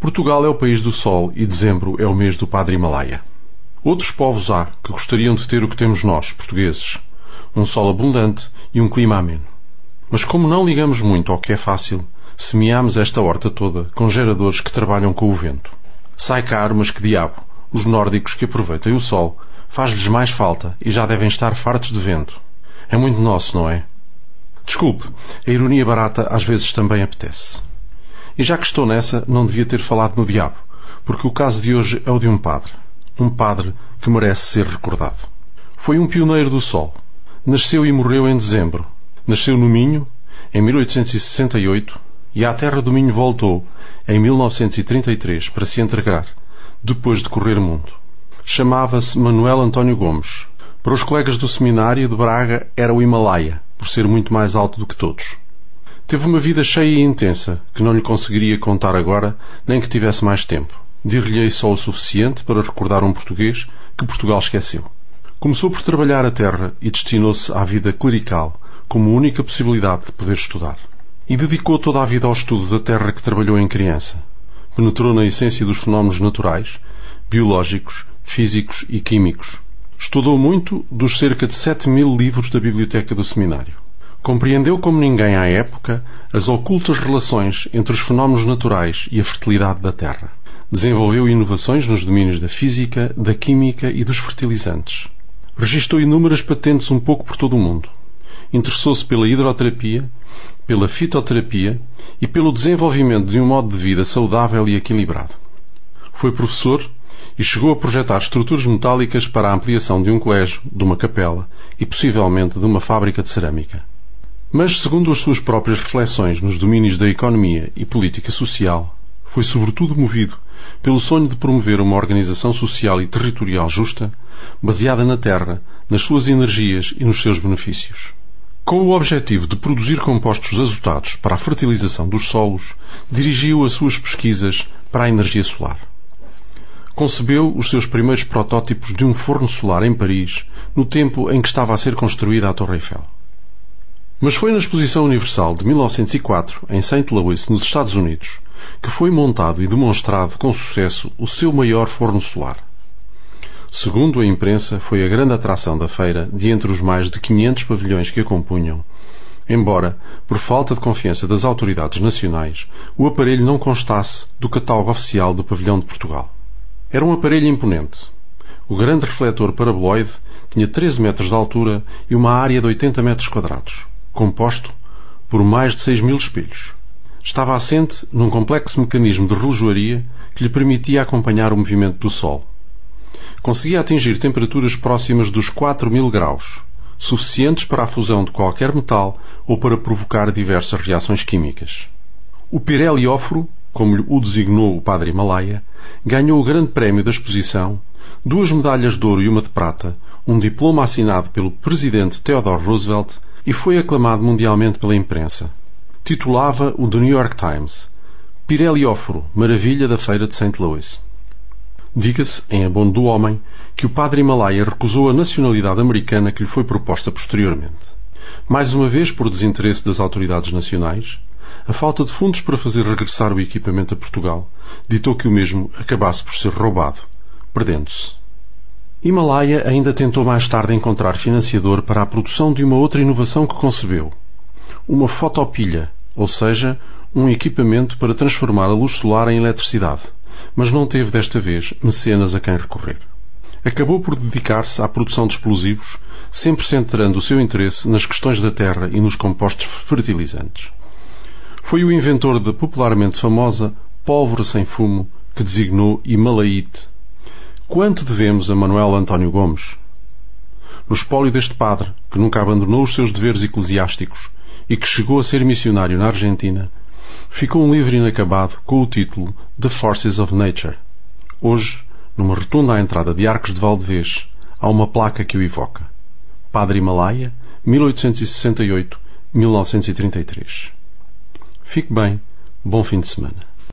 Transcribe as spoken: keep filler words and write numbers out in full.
Portugal é o país do sol e dezembro é o mês do Padre Himalaia. Outros povos há que gostariam de ter o que temos nós, portugueses. Um sol abundante e um clima ameno. Mas como não ligamos muito ao que é fácil, semeamos esta horta toda com geradores que trabalham com o vento. Sai caro, mas que diabo! Os nórdicos que aproveitem o sol faz-lhes mais falta e já devem estar fartos de vento. É muito nosso, não é? Desculpe, a ironia barata às vezes também apetece. E já que estou nessa, não devia ter falado no diabo, porque o caso de hoje é o de um padre. Um padre que merece ser recordado. Foi um pioneiro do sol. Nasceu e morreu em dezembro. Nasceu no Minho, em mil oitocentos e sessenta e oito, e à terra do Minho voltou, em mil novecentos e trinta e três, para se entregar, depois de correr o mundo. Chamava-se Manuel António Gomes. Para os colegas do seminário de Braga era o Himalaia, por ser muito mais alto do que todos. Teve uma vida cheia e intensa, que não lhe conseguiria contar agora, nem que tivesse mais tempo. Dir-lhe-ei só o suficiente para recordar um português que Portugal esqueceu. Começou por trabalhar a terra e destinou-se à vida clerical, como única possibilidade de poder estudar. E dedicou toda a vida ao estudo da terra que trabalhou em criança. Penetrou na essência dos fenómenos naturais, biológicos, físicos e químicos. Estudou muito dos cerca de sete mil livros da biblioteca do seminário. Compreendeu como ninguém à época as ocultas relações entre os fenómenos naturais e a fertilidade da terra. Desenvolveu inovações nos domínios da física, da química e dos fertilizantes. Registou inúmeras patentes um pouco por todo o mundo. Interessou-se pela hidroterapia, pela fitoterapia e pelo desenvolvimento de um modo de vida saudável e equilibrado. Foi professor e chegou a projetar estruturas metálicas para a ampliação de um colégio, de uma capela e possivelmente de uma fábrica de cerâmica. Mas, segundo as suas próprias reflexões nos domínios da economia e política social, foi sobretudo movido pelo sonho de promover uma organização social e territorial justa, baseada na terra, nas suas energias e nos seus benefícios. Com o objetivo de produzir compostos azotados para a fertilização dos solos, dirigiu as suas pesquisas para a energia solar. Concebeu os seus primeiros protótipos de um forno solar em Paris, no tempo em que estava a ser construída a Torre Eiffel. Mas foi na Exposição Universal de mil novecentos e quatro, em Saint Louis, nos Estados Unidos, que foi montado e demonstrado com sucesso o seu maior forno solar. Segundo a imprensa, foi a grande atração da feira, de entre os mais de quinhentos pavilhões que a compunham, embora, por falta de confiança das autoridades nacionais, o aparelho não constasse do catálogo oficial do pavilhão de Portugal. Era um aparelho imponente. O grande refletor paraboloide tinha treze metros de altura e uma área de oitenta metros quadrados, composto por mais de seis mil espelhos. Estava assente num complexo mecanismo de relojoaria que lhe permitia acompanhar o movimento do Sol. Conseguia atingir temperaturas próximas dos quatro mil graus, suficientes para a fusão de qualquer metal ou para provocar diversas reações químicas. O Pirelióforo, como o designou o Padre Himalaia, ganhou o grande prémio da exposição, duas medalhas de ouro e uma de prata, um diploma assinado pelo presidente Theodore Roosevelt e foi aclamado mundialmente pela imprensa. Titulava o The New York Times: Pirelióforo, maravilha da feira de Saint Louis. Diga-se, em abono do homem, que o Padre Himalaia recusou a nacionalidade americana que lhe foi proposta posteriormente. Mais uma vez, por desinteresse das autoridades nacionais, a falta de fundos para fazer regressar o equipamento a Portugal ditou que o mesmo acabasse por ser roubado, perdendo-se. Himalaia ainda tentou mais tarde encontrar financiador para a produção de uma outra inovação que concebeu: uma fotopilha, ou seja, um equipamento para transformar a luz solar em eletricidade, mas não teve desta vez mecenas a quem recorrer. Acabou por dedicar-se à produção de explosivos, sempre centrando o seu interesse nas questões da terra e nos compostos fertilizantes. Foi o inventor da popularmente famosa pólvora sem fumo, que designou Himalaite. Quanto devemos a Manuel António Gomes? No espólio deste padre, que nunca abandonou os seus deveres eclesiásticos e que chegou a ser missionário na Argentina, ficou um livro inacabado com o título The Forces of Nature. Hoje, numa rotunda à entrada de Arcos de Valdevez, há uma placa que o evoca: Padre Himalaia, mil oitocentos e sessenta e oito a mil novecentos e trinta e três. Fique bem, bom fim de semana.